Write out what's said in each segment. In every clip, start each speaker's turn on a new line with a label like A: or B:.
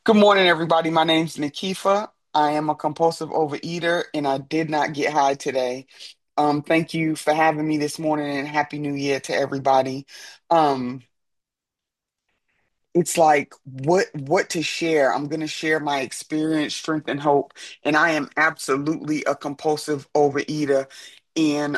A: Good morning, everybody. My name's Nikifa. I am a compulsive overeater, and I did not get high today. Thank you for having me this morning, and Happy New Year to everybody. Um, it's like what to share. I'm gonna share my experience, strength, and hope. And I am absolutely a compulsive overeater. And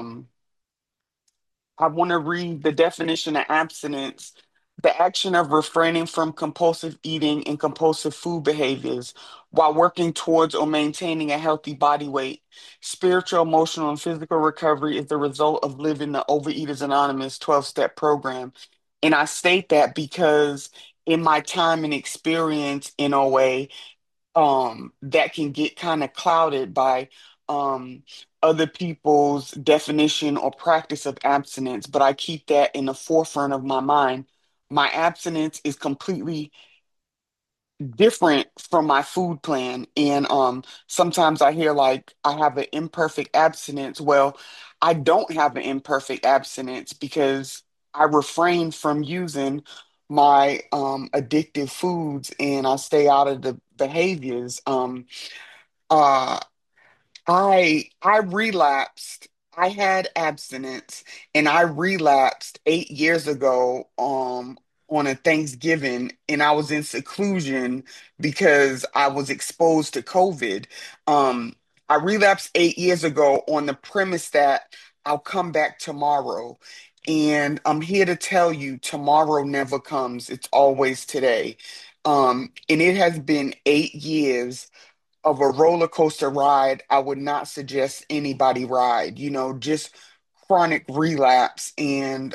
A: I want to read the definition of abstinence: the action of refraining from compulsive eating and compulsive food behaviors while working towards or maintaining a healthy body weight. Spiritual, emotional, and physical recovery is the result of living the Overeaters Anonymous 12-step program. And I state that because in my time and experience in OA, that can get kind of clouded by um other people's definition or practice of abstinence, but I keep that in the forefront of my mind. My abstinence is completely different from my food plan. And sometimes I hear like I have an imperfect abstinence. Well, I don't have an imperfect abstinence because I refrain from using my addictive foods and I stay out of the behaviors. Uh I relapsed. I had abstinence and I relapsed 8 years ago on a Thanksgiving, and I was in seclusion because I was exposed to COVID. Um I relapsed 8 years ago on the premise that I'll come back tomorrow. And I'm here to tell you tomorrow never comes. It's always today. And it has been 8 years of a roller coaster ride I would not suggest anybody ride, just chronic relapse. And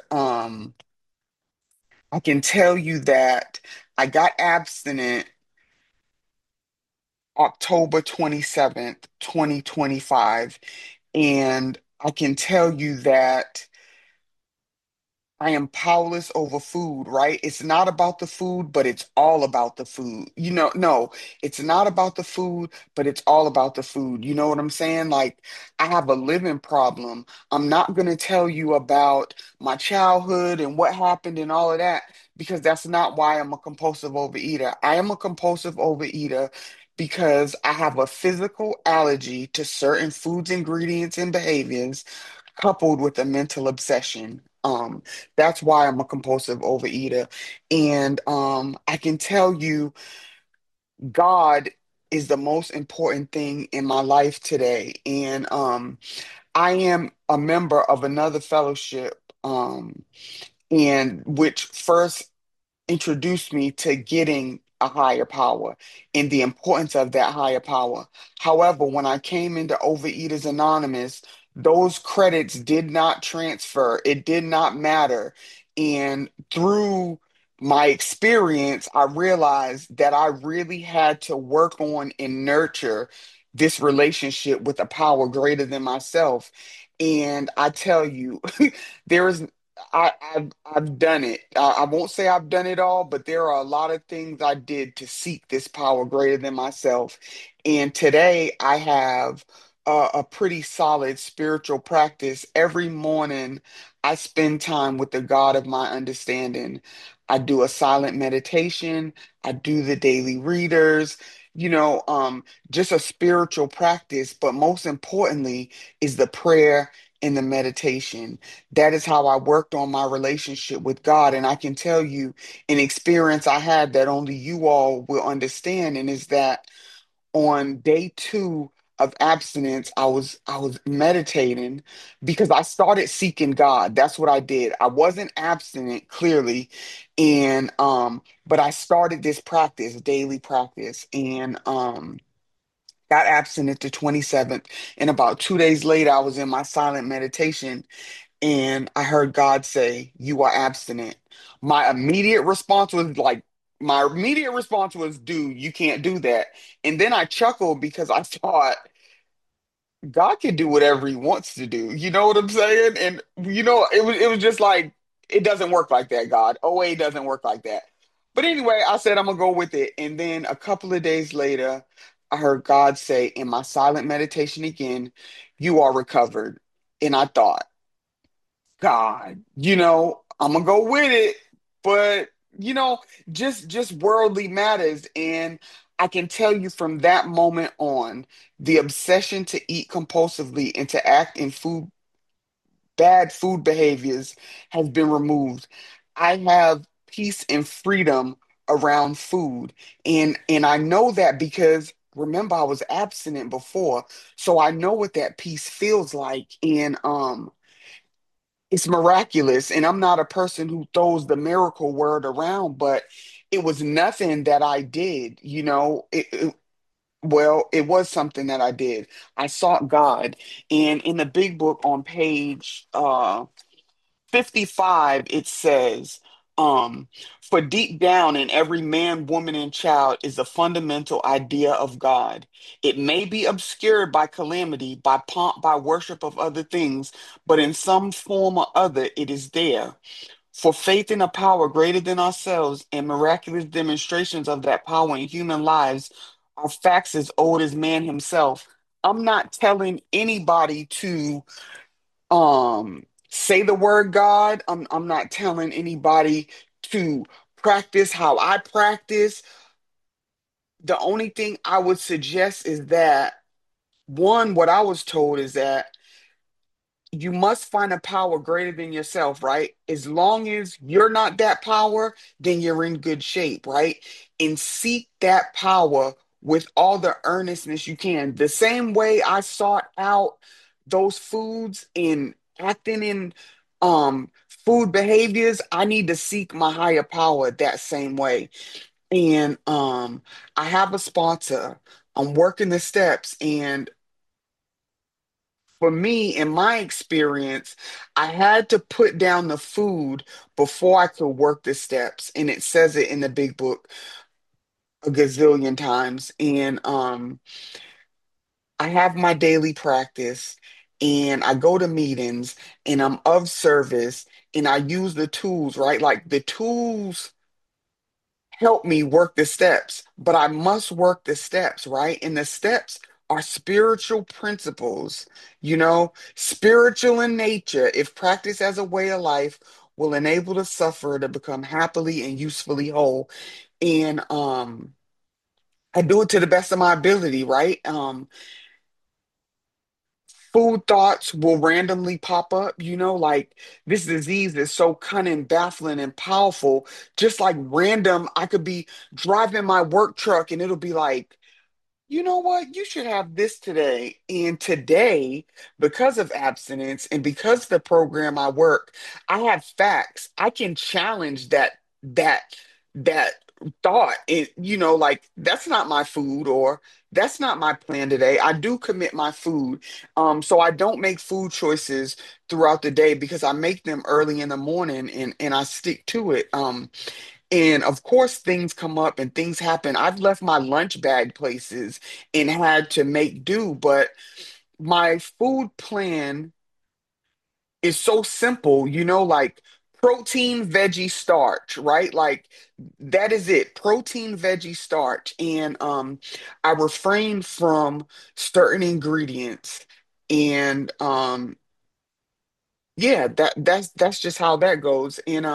A: I can tell you that I got abstinent October 27th, 2025. And I can tell you that I am powerless over food, right? It's not about the food, but it's all about the food. No, it's not about the food, but it's all about the food. You know what I'm saying? Like, I have a living problem. I'm not going to tell you about my childhood and what happened and all of that because that's not why I'm a compulsive overeater. I am a compulsive overeater because I have a physical allergy to certain foods, ingredients, and behaviors coupled with a mental obsession. That's why I'm a compulsive overeater. And I can tell you, God is the most important thing in my life today. And I am a member of another fellowship, and which first introduced me to getting a higher power and the importance of that higher power. However, when I came into Overeaters Anonymous, those credits did not transfer. It did not matter. And through my experience, I realized that I really had to work on and nurture this relationship with a power greater than myself. And I tell you, there is I've done it. I won't say I've done it all, but there are a lot of things I did to seek this power greater than myself. And today I have a pretty solid spiritual practice. Every morning I spend time with the God of my understanding. I do a silent meditation. I do the daily readers, just a spiritual practice. But most importantly is the prayer and the meditation. That is how I worked on my relationship with God. And I can tell you an experience I had that only you all will understand, and is that on day two of abstinence, I was meditating because I started seeking God. That's what I did. I wasn't abstinent, clearly, and but I started this practice, daily practice, and got abstinent the 27th. And about 2 days later, I was in my silent meditation and I heard God say, "You are abstinent." My immediate response was like, dude, you can't do that. And then I chuckled because I thought, God can do whatever he wants to do. You know what I'm saying? And it was just like, it doesn't work like that, God. OA doesn't work like that. But anyway, I said I'm gonna go with it. And then a couple of days later, I heard God say in my silent meditation again, "You are recovered." And I thought, God, I'm gonna go with it, but you know, just worldly matters. And I can tell you from that moment on, the obsession to eat compulsively and to act in bad food behaviors has been removed. I have peace and freedom around food. And I know that because remember I was abstinent before. So I know what that peace feels like. And it's miraculous. And I'm not a person who throws the miracle word around, but it was nothing that I did, well, it was something that I did. I sought God. And in the big book on page 55, it says, for deep down in every man, woman, and child is a fundamental idea of God. It may be obscured by calamity, by pomp, by worship of other things, but in some form or other, it is there. For faith in a power greater than ourselves and miraculous demonstrations of that power in human lives are facts as old as man himself. I'm not telling anybody to say the word God. I'm not telling anybody to practice how I practice. The only thing I would suggest is that one, what I was told is that you must find a power greater than yourself, right? As long as you're not that power, then you're in good shape, right? And seek that power with all the earnestness you can. The same way I sought out those foods and acting in food behaviors, I need to seek my higher power that same way. And I have a sponsor. I'm working the steps, and for me, in my experience, I had to put down the food before I could work the steps. And it says it in the big book a gazillion times. And I have my daily practice and I go to meetings and I'm of service and I use the tools, right? Like the tools help me work the steps, but I must work the steps, right? And the steps are spiritual principles, spiritual in nature. If practiced as a way of life, will enable the sufferer to become happily and usefully whole. And I do it to the best of my ability, right? Food thoughts will randomly pop up, like this disease is so cunning, baffling, and powerful. Just like random, I could be driving my work truck and it'll be like, you know what? You should have this today. And today, because of abstinence and because the program I work, I have facts. I can challenge that thought. Like that's not my food or that's not my plan today. I do commit my food. So I don't make food choices throughout the day because I make them early in the morning and I stick to it. And of course, things come up and things happen. I've left my lunch bag places and had to make do, but my food plan is so simple, like protein, veggie, starch, right? Like that is it. Protein, veggie, starch. And I refrain from certain ingredients. And yeah, that's just how that goes. And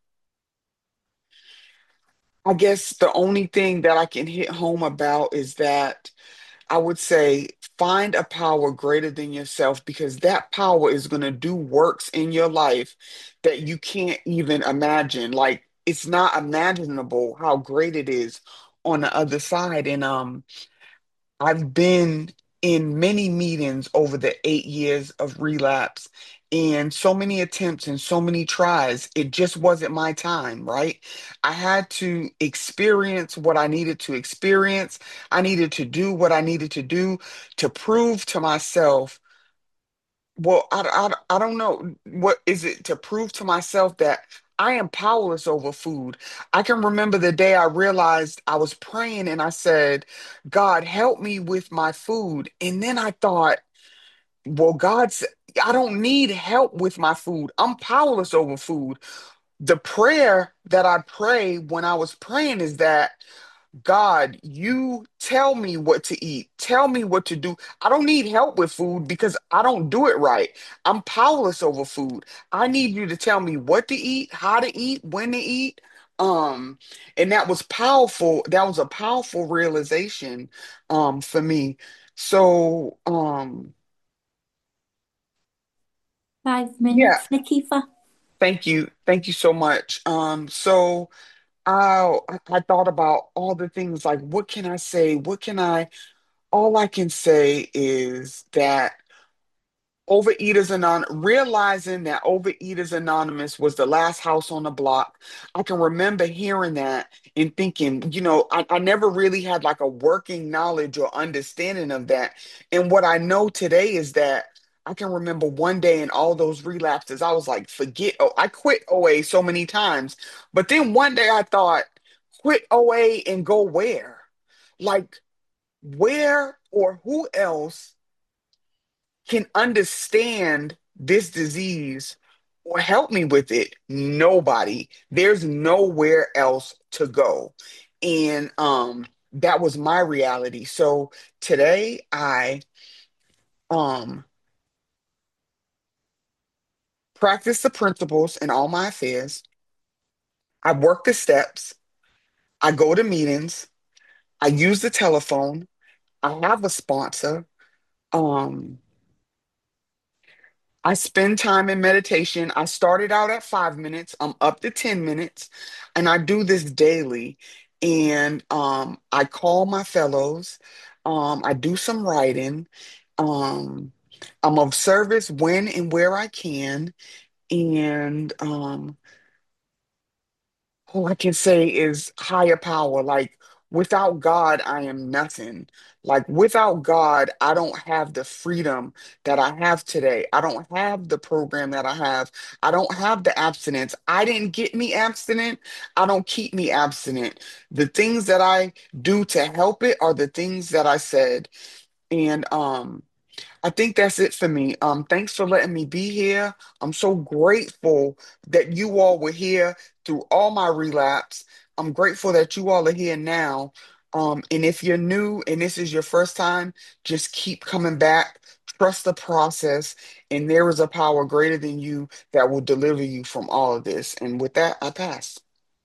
A: I guess the only thing that I can hit home about is that I would say find a power greater than yourself because that power is going to do works in your life that you can't even imagine. Like it's not imaginable how great it is on the other side. And I've been in many meetings over the 8 years of relapse and so many attempts and so many tries. It just wasn't my time, right? I had to experience what I needed to experience. I needed to do what I needed to do to prove to myself well, I don't know. What is it to prove to myself that I am powerless over food? I can remember the day I realized I was praying and I said, God, help me with my food. And then I thought, well, I don't need help with my food. I'm powerless over food. The prayer that I pray when I was praying is that God, you tell me what to eat. Tell me what to do. I don't need help with food because I don't do it right. I'm powerless over food. I need you to tell me what to eat, how to eat, when to eat. Um, and that was powerful. That was a powerful realization for me. So
B: Five
A: yeah,
B: minutes, Nikkifa.
A: thank you. Thank you so much. So I thought about all the things like what can I say? What can I all I can say is that realizing that Overeaters Anonymous was the last house on the block. I can remember hearing that and thinking, I never really had like a working knowledge or understanding of that. And what I know today is that I can remember one day in all those relapses, I was like, I quit OA so many times. But then one day I thought, quit OA and go where? Like, where or who else can understand this disease or help me with it? Nobody. There's nowhere else to go. And that was my reality. So today I um practice the principles in all my affairs. I work the steps. I go to meetings. I use the telephone. I have a sponsor. Um I spend time in meditation. I started out at 5 minutes. I'm up to 10 minutes, and I do this daily. And I call my fellows. I do some writing. Um, I'm of service when and where I can. And all I can say is higher power. Like, without God, I am nothing. Like, without God, I don't have the freedom that I have today. I don't have the program that I have. I don't have the abstinence. I didn't get me abstinent. I don't keep me abstinent. The things that I do to help it are the things that I said. And I think that's it for me. Thanks for letting me be here. I'm so grateful that you all were here through all my relapse. I'm grateful that you all are here now. And if you're new and this is your first time, just keep coming back. Trust the process, and there is a power greater than you that will deliver you from all of this. And with that, I pass.